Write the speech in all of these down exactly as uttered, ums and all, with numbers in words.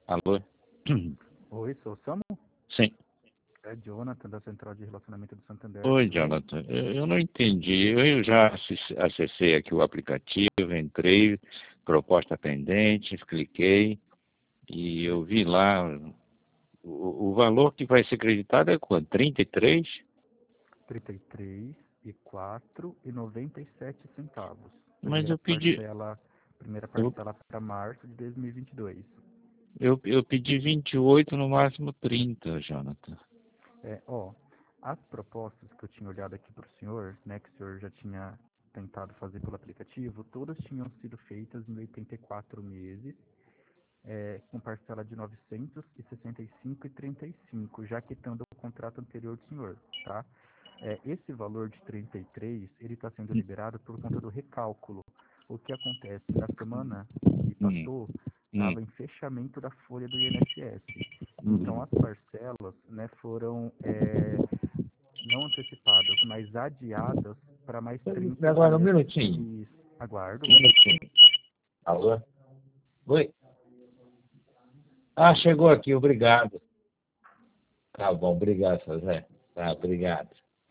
Alô? Oi, sou o Samu? Sim. É Jonathan, da Central de Relacionamento do Santander. Oi, Tudo bem? Jonathan. Eu, eu não entendi. Eu já acess- acessei aqui o aplicativo, entrei, proposta pendente, cliquei e eu vi lá o, o valor que vai ser creditado é quanto? trinta e três? trinta e três e quatro e noventa e sete centavos. Mas Primeira eu pedi, parcela, primeira eu, parcela para março de dois mil e vinte e dois. eu, eu pedi vinte e oito, no máximo trinta, Jonathan. É, ó, as propostas que eu tinha olhado aqui para o senhor, né, que o senhor já tinha tentado fazer pelo aplicativo, todas tinham sido feitas em oitenta e quatro meses, é, com parcela de novecentos e sessenta e cinco e trinta e cinco, já quitando o contrato anterior do senhor, tá? É, esse valor de trinta e três, ele está sendo liberado por conta do recálculo. O que acontece? Na semana que Hum, passou, hum, estava em fechamento da folha do I N S S. Então, hum. as parcelas, né, foram é, não antecipadas, mas adiadas para mais trinta Agora, um dias. minutinho. E aguardo. Um minutinho. Alô? Oi? Ah, chegou aqui, obrigado. Tá bom, obrigado, José. Tá, obrigado.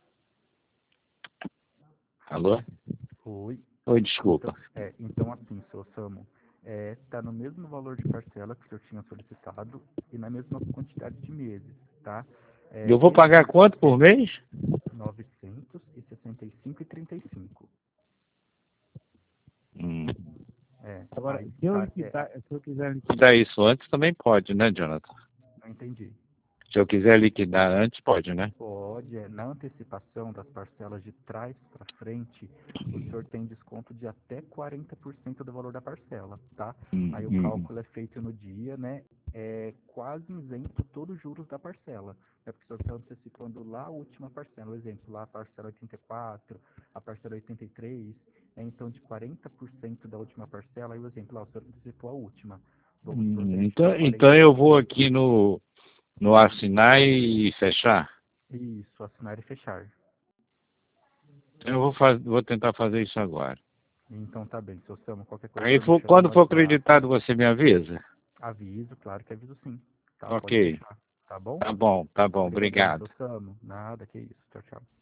Alô? Oi. Oi, Então, desculpa. é, então assim, seu Samu, está no mesmo valor de parcela que o senhor tinha solicitado e na mesma quantidade de meses, tá? É, Eu vou pagar esse quanto por mês? novecentos e sessenta e cinco e trinta e cinco. Hum. É, Agora, aí, se eu, a- é, liquidar, se eu quiser liquidar isso antes, também pode, né, Jonathan? não entendi. Se eu quiser liquidar antes, pode, né? Pode, é, na antecipação das parcelas de trás para frente, o senhor tem desconto de até quarenta por cento do valor da parcela, tá? Hum, Aí o hum, cálculo é feito no dia, né? É quase isento todos os juros da parcela. É porque o senhor está antecipando lá a última parcela. Por exemplo, lá a parcela oitenta e quatro, a parcela oitenta e três, é então de quarenta por cento da última parcela. Aí, por exemplo, lá o senhor antecipou a última. Vamos supor que a hum. gente Então, tenha então quarenta eu por vou cento. aqui no, no assinar e fechar? Isso, assinar e fechar. Eu vou, faz, vou tentar fazer isso agora. Então tá bem, seu Samu, qualquer coisa Aí, só me for- chama no quando for WhatsApp. acreditado, você me avisa? Aviso, claro que aviso sim. Tá, pode Ok. deixar. Tá bom? Tá bom, tá bom. Obrigadão, Obrigado. seu Samu. Nada, que isso. Tchau, tchau.